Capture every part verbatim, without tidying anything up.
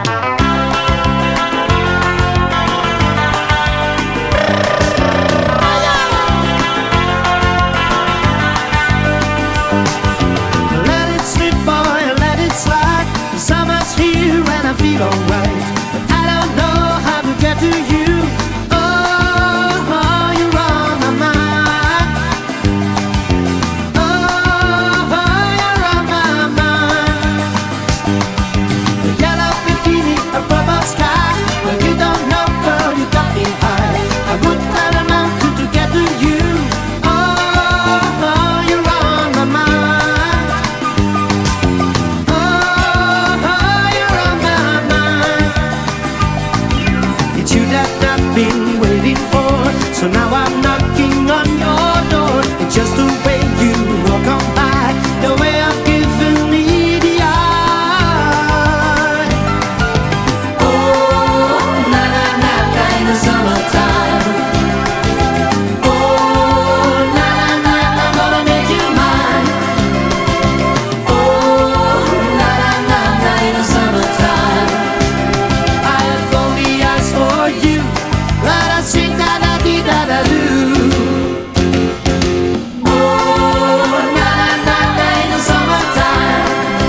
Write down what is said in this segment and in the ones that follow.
Let it slip, boy, let it slide. The summer's here and I feel alright, but I don't know how to get to you. Oh, you're on my mind. Oh, you're on my mind. The yellow bikini above our sky. Well, you don't know, girl, you got me high. I would climb a mountain to get to you. Oh, you're on my mind. Oh, you're on my mind. It's you that I've been waiting for, so now I'm knocking on your door. It's just the way you walk on by, the way I've given me the eye. Oh, na na na na in the summertime. Oh, na na na, I'm gonna make you mine. Oh, na na na na in the summertime. I have only eyes for you. Let us sing da da dee da da do. Oh, na na na na in the summertime.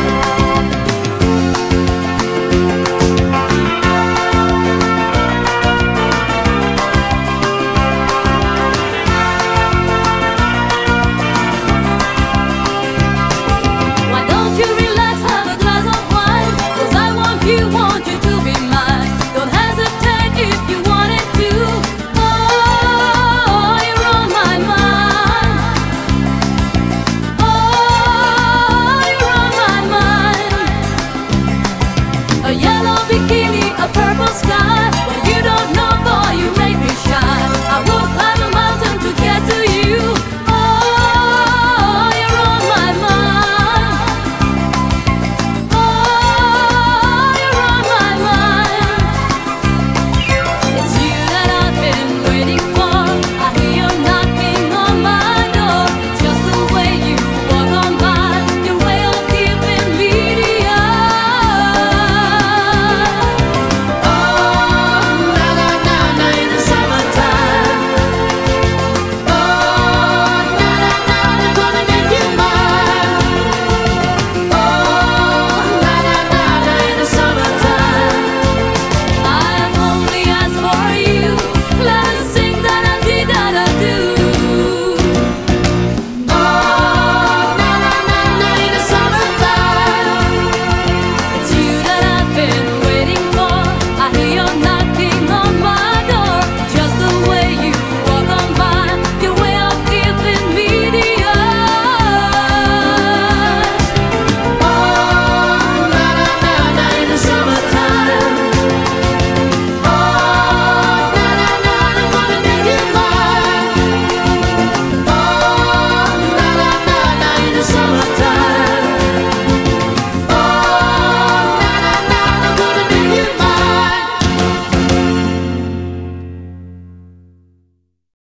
Why don't you relax, have a glass of wine? 'Cause I want you, want you to be mine. Don't hesitate if you wanted to. Oh, you're on my mind. Oh, you're on my mind. A yellow bikini